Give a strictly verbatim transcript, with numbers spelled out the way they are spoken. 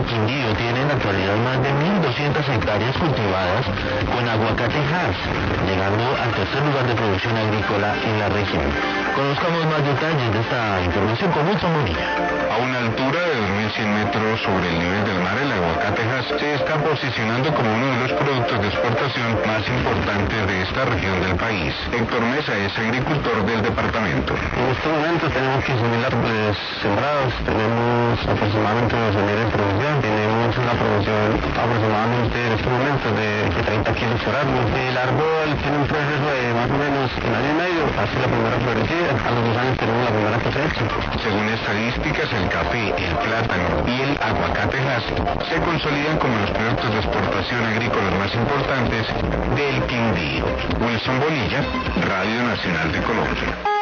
del Quindío tiene en la actualidad más de mil doscientas hectáreas cultivadas con aguacate Hass, llegando al tercer lugar de producción agrícola en la región. Conozcamos más detalles de esta información con Wilson Bonilla. A una altura de dos mil cien metros sobre el nivel del mar, el aguacate Hass se está posicionando como uno de los productos de exportación más importantes de esta región del país. Héctor Mesa es agricultor del departamento. En este momento tenemos quince mil árboles sembrados, tenemos aproximadamente doce mil en producción, tenemos una producción aproximadamente en este momento de, de treinta kilos por árbol. El árbol tiene un proceso de más o menos un año y medio, hace la primera florecida, a los dos años tenemos la primera cosecha. Según estadísticas, el café, el plátano y el aguacate Hass se consolidan como los productos de exportación agrícola más importantes del Quindío. Wilson Bonilla, Radio Nacional de Colombia.